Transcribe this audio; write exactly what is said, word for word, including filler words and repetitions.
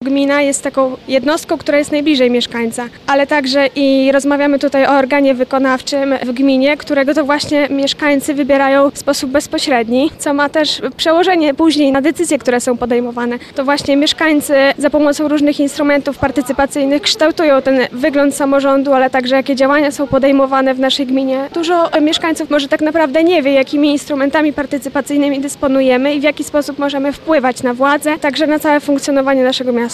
Gmina jest taką jednostką, która jest najbliżej mieszkańca, ale także i rozmawiamy tutaj o organie wykonawczym w gminie, którego to właśnie mieszkańcy wybierają w sposób bezpośredni, co ma też przełożenie później na decyzje, które są podejmowane. To właśnie mieszkańcy za pomocą różnych instrumentów partycypacyjnych kształtują ten wygląd samorządu, ale także jakie działania są podejmowane w naszej gminie. Dużo mieszkańców może tak naprawdę nie wie, jakimi instrumentami partycypacyjnymi dysponujemy i w jaki sposób możemy wpływać na władzę, także na całe funkcjonowanie naszego miasta.